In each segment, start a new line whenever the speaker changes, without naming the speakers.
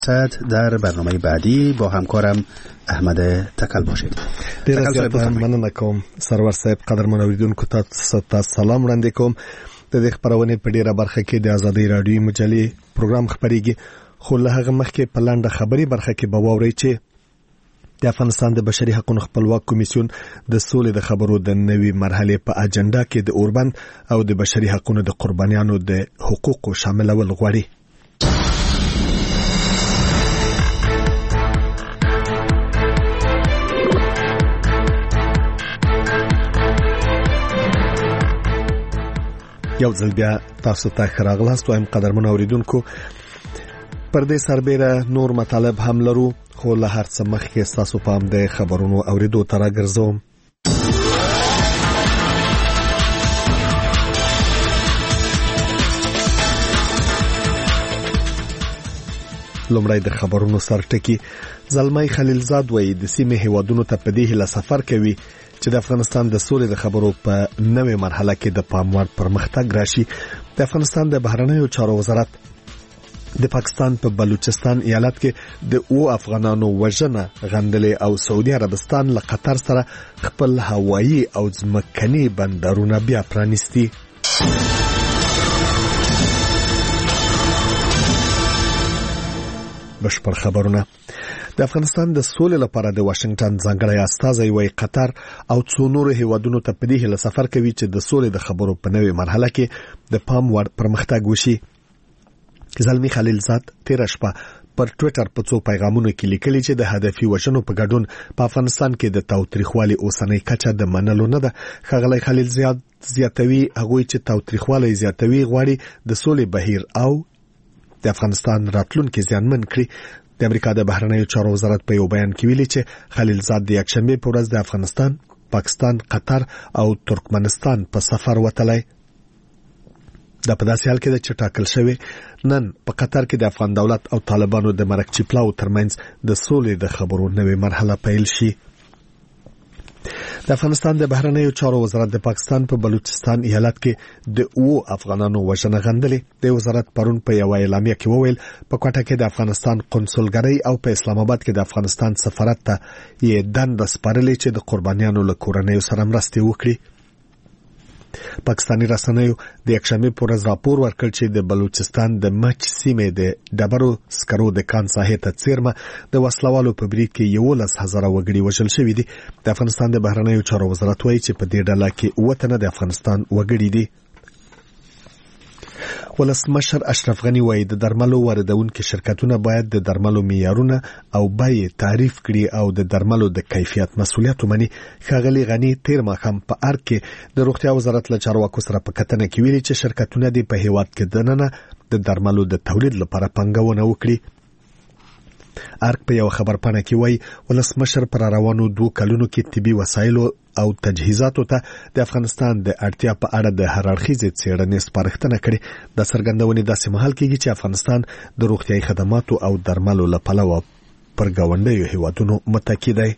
در برنامه بعدی با همکارم احمد تکل باشید.
ډیر زیات مننه کوم سرور صاحب. قدرمن اوریدونکو تاسو ته سلام وړاندې کوم. د دې خبرونه په ډیره برخه کې د ازادي رادیو مجلې پروګرام خبريږي، خو له هغه مخکې په لاندې خبري برخه کې به واورئ چې د افغانستان د بشري حقوقو خپلواک کمیسیون د سولې د خبرو د نوي مرحله په اجنډا کې د اوربند او د بشري حقوقو د قربانیانو د حقوقو شاملول غواړي. یو ځل بیا تاسو ته راغلاست وایم قدرمن اوریدونکو. پر دې سربېره نور مطالب هم لرو، خو له هر څه مخکې تاسو پام د خبرونو اوریدو ته راګرځوم. لومړی د خبرونو سرټکی. زلمی خلیلزاد وایي د سیمې هیوادونو ته په دې هیله سفر کوي چې د افغانستان د سولې د خبرو په نوې مرحله کې د پام وړ پرمختګ راشي. د افغانستان د بهرنیو چارو وزارت د پاکستان په بلوچستان ایالت کې د افغانانو وژنه غندلې او سعودي عربستان له قطر سره خپل هوایي او ځمکني بندرونه بیا پرانیستي. بشپړ خبرونه. د افغانستان د سولې لپاره د واشنگټن ځانګړی استازی وایي قطر او څو نور هیوادونو ته په دې هیله سفر کوي چې د سولې د خبرو په نوې مرحله کې د پام وړ پرمختګ وشي. زلمی خلیلزاد تیر شپه پر ټوئیټر په څو پیغامونو کې لیکلي چې د هدفي وژنو په ګډون په افغانستان کې د تاوتریخوالي اوسنۍ کچه د منلو نه ده. ښاغلی خلیلزاد زیاتوي هغوی چې تاوتریخوالي زیاتوي غواړي د سولې بهیر او د افغانستان راتلونکي زیانمن کړي. د امریکا د بهرنیو چارو وزارت په یو بیان کې ویلي چې خلیلزاد د یکشنبه په ورځ د افغانستان، پاکستان، قطر او ترکمنستان په سفر وتلی. دا په داسې حال کې چې ټاکل شوی نن په قطر کې د افغان دولت او طالبانو د مرکچی پلاو ترمنځ د سولې د خبرو نوې مرحله پیل شي. د افغانستان د بهرنیو چارو وزارت د پاکستان په بلوچستان ایالت کې د افغانانو وژنه غندلې. د وزارت پرون په یو اعلامیه کې وویل په کوټه کې د افغانستان قونسلګرۍ او په اسلام آباد کې د افغانستان سفارت ته یې دنده سپارلې چې د قربانیانو له کورنیو سره مرستې وکړي. پاکستاني رسنیو د یکشنبه په ورځ راپور ورکړ چې د بلوچستان د مچ سیمې د ډبرو سکرو د کان ساحې ته څیرمه د وسلوالو په برید کې 11,000 وګړي وژل شوي دي. د افغانستان د بهرنیو چارو وزارت وایي چې په دې ډله کې 9 تنه د افغانستان وګړي دي. ولسمشر اشرف غنی وایي د درملو واردونکو شرکتونه باید د درملو معیارونه او بیې تعریف کړي او د درملو د کیفیت مسؤلیت ومني. ښاغلی غنی تیر ماښام په ارګ کې د روغتیا وزارت له چارواکو سره په کتنه کې ویلي چې شرکتونه د په هیواد کې دننه د درملو د تولید لپاره پنګونه وکړي. ارګ په یو خبرپاڼه کې وایي ولسمشر پر روانو 2 کلونو کې طبي وسایلو او تجهیزاتو ته د افغانستان د اړتیا په اړه د هر اړخیزې څېړنې سپارښتنه کړې. د څرګندونې داسې مهال کېږي چې افغانستان د روغتیايي خدماتو او درملو له پلوه پر ګاونډیو هیوادونو متکی دی.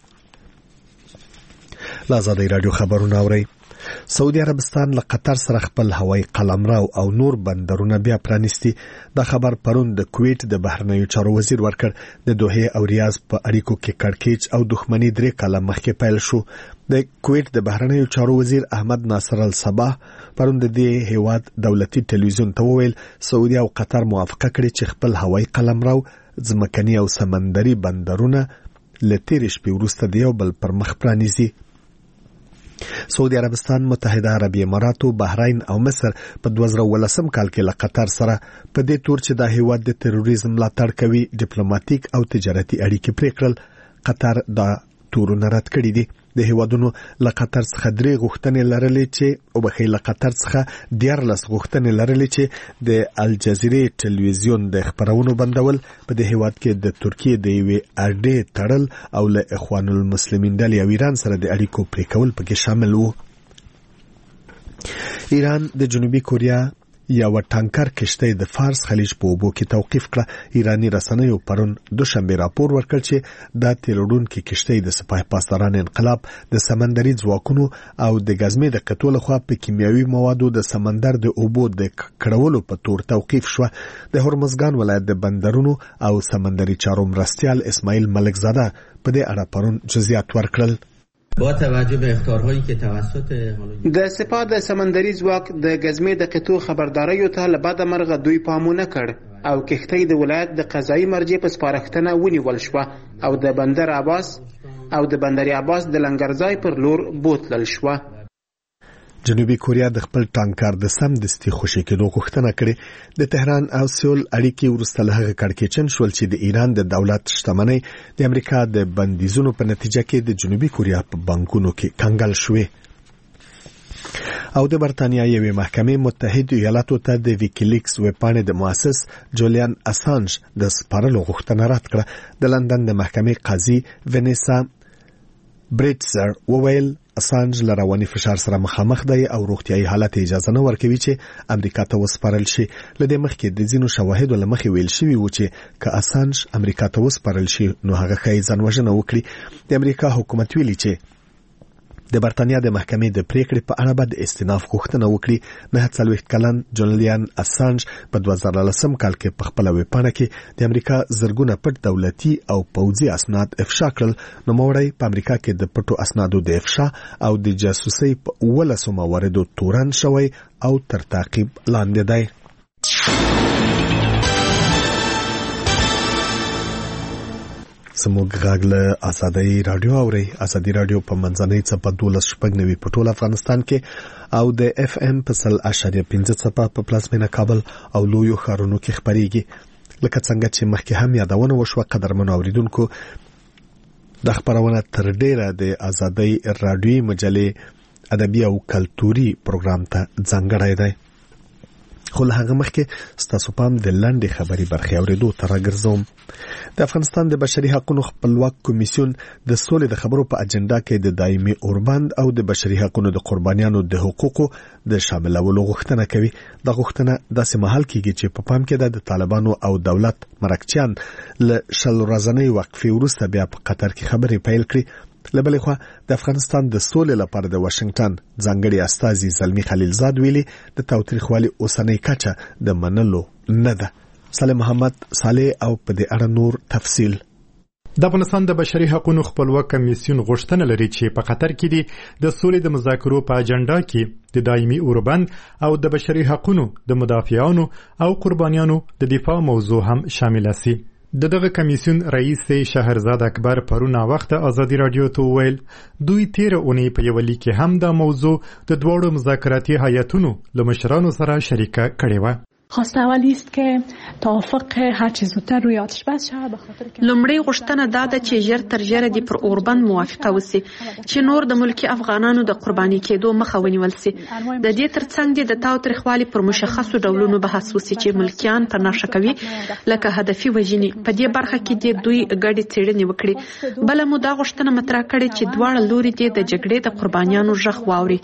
له ازادي رادیو خبرونه اورئ. سعودي عربستان له قطر سره خپل هوایي قلمرو او نور بندرونه بیا پرانیستي. دا خبر پرون د کویت د بهرنیو چارو وزیر ورکړ. د دوحه او ریاض په اړیکو کې کړکېچ او دښمنۍ 3 کاله مخکې پیل شو. د کویت د بهرنیو چارو وزیر احمد ناصر الصباح پرون د دې هیواد دولتي ټلویزیون ته وویل سعودي او قطر موافقه کړې چې خپل هوایي قلمرو، ځمکني او سمندري بندرونه له تیر شپې وروسته د یو بل پر مخ پرانیزي. سعودي عربستان، متحده عربي امارات، بحرین او مصر په 2013 کال کې له قطر سره په دې تور چې د هیواد د تروریزم ملاتړ کوي ډیپلوماټیک او تجارتي اړیکې پرې کړل. قطر دا تورونه رد کړي دي. د هیوادونو له قطر څخه 3 غوښتنې لرلې چې له قطر څخه 14 غوښتنې لرلې چې د الجزیره ټلویزیون د خبرونو بندول، په دې هیواد کې د ترکیه د یوې اډې تړل او له اخوان المسلمین ډلې او ایران سره د اړیکو پرې کول پکې شامل وو. ایران د جنوبي کوریا یو ټانکر کشته د فارس خلیج په اوبو کې توقیف کړه. ایرانی رسنیو پرون دوشنبه راپور ورکړ چې دا تیروډونکو کشته د سپاه پاسداران انقلاب د سمندري ځواکونو او د غزمې د قطو لخوا په کیمیاوي موادو د سمندر د اوبو د کړولو په تور توقیف شو. د هرمزګان ولایت د بندرونو او سمندري چارو مرستیال اسماعیل ملکزاده په دې اړه پرون جزئیات ورکړل.
با توجه به اخطارهایی که توسط
د سپاه د سمندري ځواک د غزمې د قطو خبرداریو ته له بعد مرغه دوی پامونه کړ او کښتۍ د ولایت د قضایي مرجع په سپارښتنه ونیول شوه او د بندر عباس د لنګرځای پر لور بوتلل شوه.
جنوبي کوریا د خپل ټانکر د سمدستي خوشي کېدو غوښتنه کړې. د تهران او سیول اړیکې وروسته له هغه کړکېچن شول چې د ایران د دولت شتمنۍ د امریکا د بندیزونو په نتیجه کې د جنوبي کوریا په بانکونو کې کنګل شوې. او د برتانیا یوې محکمې متحده ایالاتو ته د ویکیلیکس ویبپاڼې د مؤسس جولیان اسانج د سپارلو غوښتنه رد کړه. د لندن د محکمې قاضي ونیسا بریټزر وویل اسانج له رواني فشار سره مخامخ دی او روغتيایي حالت اجازه نه ورکوي چې امریکا ته وسپارل شي. لدې مخکې د ځینو شواهدو له مخې ویل شوی و چې که اسانج امریکا ته وسپارل شي نو هغه ښایي ځانوژنه وکړي. د امریکا حکومت ویلي چې د برتانیا د محکمې د پریکړې په اړه به د استئناف غوښتنه وکړي. 49 کلن جولیان اسانج په 2013 کال کې په خپل ویبپاڼه کې د امریکا زرګونه پټ دولتي او پوځي اسناد افشا کړل. نو موړی په امریکا کې د پټو اسنادو د افشا او د جاسوسي په 18 مواردو تورن شوی او تر تعقیب لاندې دی. سموږ غږ له ازادي رادیو اوري. ازادي رادیو په منځنۍ څپه 12.9 په ټول افغانستان کې او د اف ام په 100.5 څپه په پلازمینه کابل او لویو ښارونو کې خبريږي. لکه څنګه چې مخکې هم یادونه وشوه قدرمنو اوریدونکو د خبرونه تر ډیره د ازادي رادیو مجلې ادبي او کلتوري پروګرام ته ځانګړی دی. خو له هغه مخکې ستاسو پام د لاندې خبري برخې اوریدو ته راګرځوم. د افغانستان د بشري حقوقو خپلواک کمیسیون د سولې د خبرو په اجنډا کې د دایمي اوربند او د بشري حقوقو د قربانیانو د حقوقو د شاملولو غوښتنه کوي. د غوښتنه داسې مهال کېږي چې په پام کې د طالبانو او دولت مرکچیان له شل ورځنۍ وقفې وروسته بیا په قطر کې خبرې پیل کړې. لبلې خو د افغانستان د سولې لپاره د واشنگټن ځانګړي استازي زلمی خلیلزاد ویلي د تاوتریخوالي اوسنۍ کچه د منلو نه ده. صالح محمد صالح او په دې اړه نور تفصیل.
د افغانستان د بشري حقوقو خپلواک کمیسیون غوښتنه لري چې په قطر کې د سولې د مذاکرو په اجنډا کې د دایمي اوربند او د بشري حقوقو د مدافعانو او قربانیانو د دفاع موضوع هم شامل شي. دغه کمیسیون رئیس شهرزاد اکبر پرونه وخت ازادي رادیو ته ویل دوی 13 اونۍ په یو لیک کې هم د موضوع د دوړو مذاکراتي هیئتونو له مشرانو سره شریکه کړې و.
خواسته اولی است که توافق هر چه زودتر روی آتش بس شود به خاطر که
لومړی غوښتنه دا ده چې ژر تر ژره د پر اوربند موافقه وسی چې نور د ملکی افغانانو د قرباني کېدو مخه ونیول سي. د دې ترڅنګ د تاوتریخوالي پر مشخصو ډولونو بحث وسی چې ملکیان په نشه کوي لکه هدفي وژنې. په دې برخه کې د دوی ګډې څېړنې وکړي. بل مو دا غوښتنه مطرح کړې چې دواړه لوري د جګړې د قربانیانو ژغ واوري.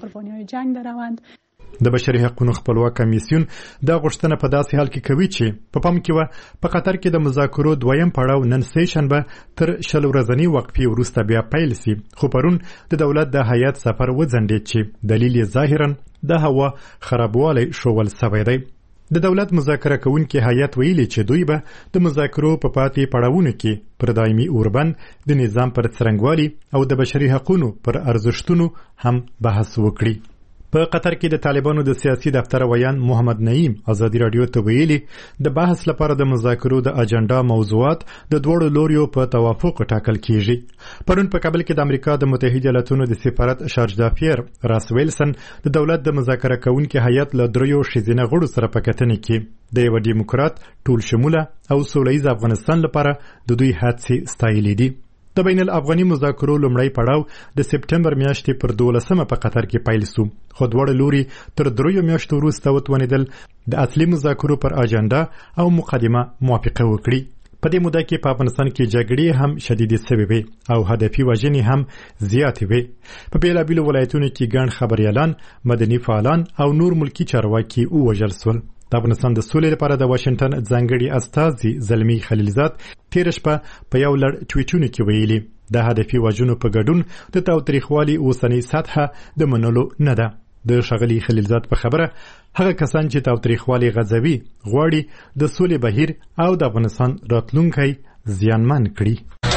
د بشري حقوقو خپلواک کمیسیون دا غوښتنه په داسې حال کې کوي چې په پام کې و په قطر کې د مذاکرو دویم پړاو نن سه شنبه تر شل ورځنی وقفې وروسته بیا پیل شي. خو پرون د دولت د هیئت سفر وځنډېد چې دلیل یې ظاهرا د هوا خرابوالی شوول سوی دی. د دولت مذاکره کوونکي هیئت ویلي چې دوی به د مذاکرو په پاتې پړاوونو کې پر دایمي اوربند د نظام پر څرنګوالي او د بشري حقوقو پر ارزښتونو هم بحث وکړي. په قطر کې د طالبانو د سیاسي دفتر ویان محمد نعیم ازادي رادیو ته ویلي د بحث لپاره د مذاکرو د اجنډا موضوعات د دوړو لوریو په توافق ټاکل کیږي. پرون په کابل کې د امریکا د متحده ایالاتونو د سفارت شارج دافیر راس ویلسن د دولت د مذاکره کوونکي هیئت له دریو ښځینه غړو سره په کتنې کې د یو دیموکرات ټول شموله او سولهییز افغانستان لپاره د دوی هڅې ستایلې دي. د بین الافغاني مذاکرو لومړی پړاو د سپټمبر میاشتې پر 12 په قطر کې پیل شو. خو دواړه لوري تر 3 میاشتو وروسته وتوانېدل د اصلي مذاکرو پر اجنډا او مقدمه موافقه وکړي. په دې موده کې په افغانستان کې جګړې هم شدیدې شوې وې او هدفي وژنې هم زیاتې وې. په بیلابیلو ولایتونو کې ګڼ خبریالان، مدني فعالان او نور ملکی چارواکي ووژل شول. د افغانستان د سولې لپاره د واشنگټن ځانګړي استازي زلمي خلیلزاد تېره شپه په یو لړ ټویټونو کې ویلي د هدفي وژنو په ګډون د تاوتریخوالي اوسنۍ سطحه د منلو نه ده. د ښاغلي خلیلزاد په خبره هغه کسان چې تاوتریخوالي غځوي غواړي د سولې بهیر او د افغانستان راتلونکی زیانمن کړي.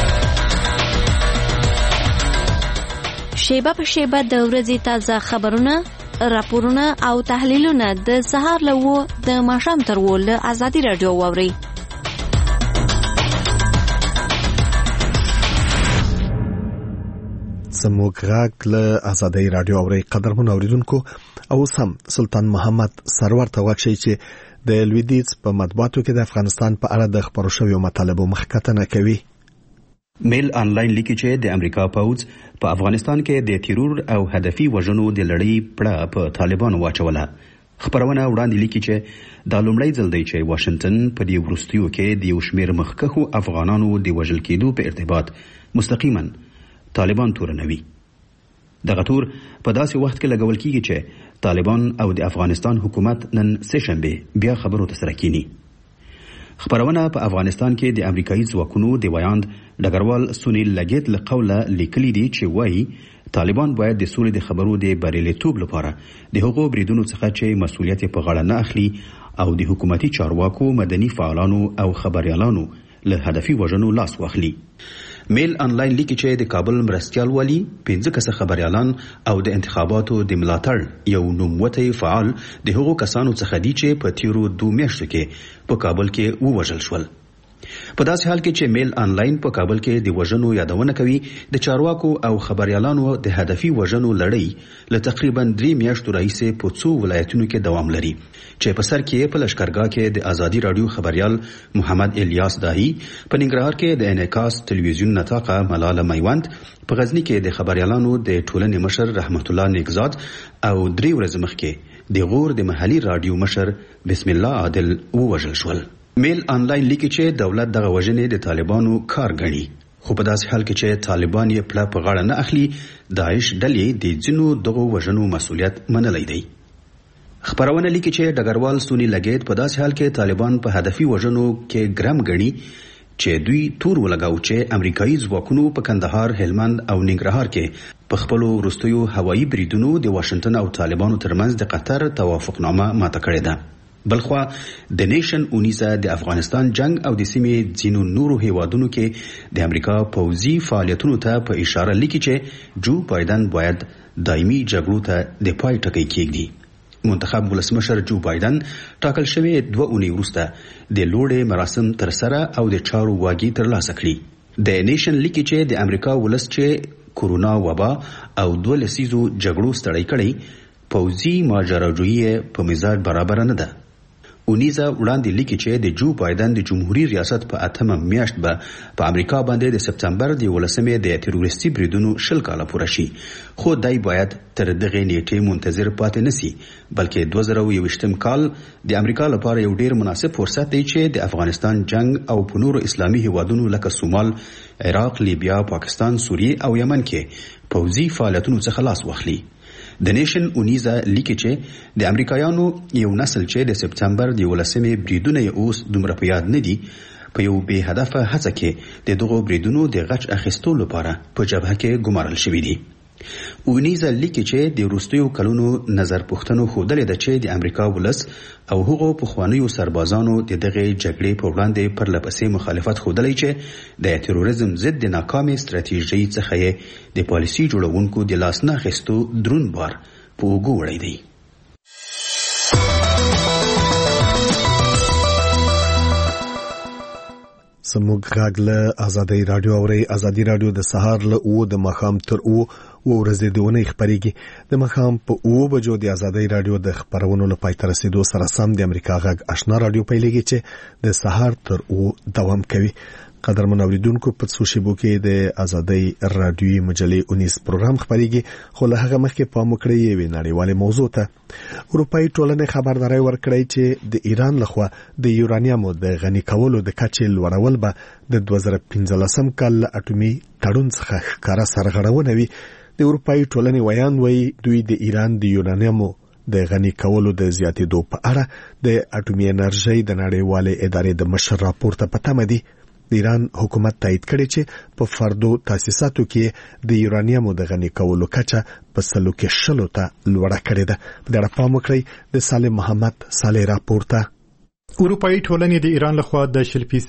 شیبه په شیبه د ورځې تازه خبرونه، راپورونه او تحلیلونه د سهار له 9 د ماښام تر 10 له ازادي رادیو واورئ.
زموږ غږ له ازادي رادیو اوري. قدرمن اوریدونکو، او سم سلطان محمد سرور ته واکشي چې د لویدیز په مطبوعاتو کې د افغانستان په اړه د خبرو شویو مطالبو مخکتنه کوي.
میل آنلاین لیکي چې د امریکا پوځ په افغانستان کې د تیرور او هدفي وژنو د لړۍ پړه په طالبانو واچوله. خبرونه وړاندې لیکي چې دا لومړی ځل دی چې واشنگټن په دې وروستیو کې د یو شمېر مخکښو افغانانو د وژل کېدو په ارتباط مستقیما طالبان تورنوي. دغه تور په داسې وخت کې لګول کېږي چې طالبان او د افغانستان حکومت نن سه‌شنبه بیا خبرو ته سره کینی. خبرونه په افغانستان کې د امریکایي ځواکونو د ویاند ډګروال سونیل لګیت له قوله لیکلي دي چې وایي طالبان باید د سولې د خبرو د بریالیتوب لپاره د هغو بریدونو څخه چې مسؤلیت په غاړه نه اخلي او د حکومتي چارواکو، مدني فعالانو او خبريالانو له هدفي وژنو لاس واخلي. میل آنلاین لیکي چې د کابل مرستیال والی 15 کسه خبريالان او د انتخاباتو د ملاتړ یو نوموتی فعال د هغو کسانو څخه دي چې په تیرو 2 میاشتو کې په کابل کې ووژل شول. په داسې حال کې چې میل آنلاین په کابل کې د وژنو یادونه کوي، د چارواکو او خبريالانو د هدفي وژنو لړۍ له تقریبا 3 میاشتو راهیسې په څو ولایتونو کې دوام لري چې په سر کې په لشکرګاه کې د ازادي رادیو خبريال محمد الیاس داهی، په ننګرهار کې د انعکاس ټلویزیون نطاقه ملاله میوند، په غزنی کې د خبريالانو د ټولنې مشر رحمت الله نیکزاد او 3 ورځې مخکې د غور د محلي رادیو مشر بسم الله عادل ووژل شول. میل آنلاین لیکي چې دولت دغه وژنې د طالبانو کار غني، خو په داسې حال کې چې طالبان یې پلا په غاړه نه اخلي، داعش ډلې د ځینو دغه وژنو مسؤلیت منلی دی. خبرونه لیکي چې ډګروال سونی لګیت په داسې حال کې طالبان په هدفي وژنو کې ګرم غني چې دوی تور ولګاو چې امریکایي ځواکونو په کندهار، هلمند او ننګرهار کې په خپلو وروستیو هوایي بریدونو د واشنگټن او طالبانو ترمنځ د قطر توافقنامه ماته کړې ده. بلخوا د نیشن اونیزه د افغانستان جنگ او د سیمې ځینو نورو هیوادونو کې د امریکا پوځي فعالیتونو ته په اشاره لیکي چې جو بایدن باید دایمي جګړو ته د پای ټکی کېږدي. منتخب ولسمشر جو بایدن ټاکل شوی 2 اونۍ وروسته د لوړې مراسم تر سره او د چارو واګي ترلاسه کړي. د نیشن لیکي چې د امریکا ولس چې کورونا وبا او 2 لسیزو جګړو ستړی کړي، پوځي ماجراجویي په مزاج برابر نه ده. اونیزه وړاندې لیکي چې د جو بایدن د جمهوریت ریاست په 8مه میاشت به په امریکا باندې د سپتمبر د 18مې د تروریستي بریدونو 10 کاله پوره شي، خو دای باید تر دغه نیټې منتظر پاتې نسی، بلکې 2021م کال د امریکا لپاره یو ډیر مناسب فرصت دی چې د افغانستان جنگ او په نورو اسلامي هیوادونو لکه سومال، عراق، لیبیا، پاکستان، سوریه او یمن کې پوځي فعالیتونو څخه لاس واخلي. د نیشن اونیزه لیکي چې د امریکایانو یو نسل چې د سپتمبر د 18مې بریدونه اوس دومره په یاد نه دي، په یو بې هدفه هڅه کې د دغو بریدونو د غچ اخیستو لپاره په جبهه کې ګمارل شوي دي. اونیزه لیکي چې د وروستیو کلونو نظر پوښتنو ښودلې ده چې د امریکا ولس او هغو پخوانیو سربازانو د دغه جګړې په وړاندې پرلپسې مخالفت ښودلی چې د تروریزم ضد د ناکامې ستراتیژۍ څخه یې د پالیسي جوړونکو د لاس نه اخیستو دروند بار په اوږو وړی دی.
زموږ غږ له ازادي رادیو اوري. ازادي رادیو د سهار له 9 د ماښام تر 9 ورځې د ونې خبريږي. د ماښام په 9 بجو د ازادي رادیو د خبرونو له پای تر رسیدو سره سم د امریکا غږ آشنا رادیو پیلېږي چې د سهار تر 9 دوام کوي. قدرمن اوریدونکو په څو شیبو کې د ازادۍ رادیوي مجلې 19 پروګرام خبريږي خو له هغه مخکې پام وکړئ یوې نړیوالې موضوع ته. اروپאי ټولنې خبرداري ورکړې چې د ایران لخوا د یورانیمو د غني کولو د کچې لوړول به د 2015 کال اټومي تړون څخه ښکارا سرغړونه وي. د اروپאי ټولنې ویان وایي دوی د ایران د یورانیمو د غني کولو د زیاتېدو په اړه د اټومي انرژي د نړیوالې ادارې د مشر راپورته پته مدي. د ایران حکومت تایید کړی چې په فردو تاسیساتو کې د یورانیمو د غني کولو کچه په 100 ته لوړه کړې ده. په دې اړه پام وکړئ د سالم محمد صالح راپورته.
اروپאי ټولنې د ایران لخوا د 100%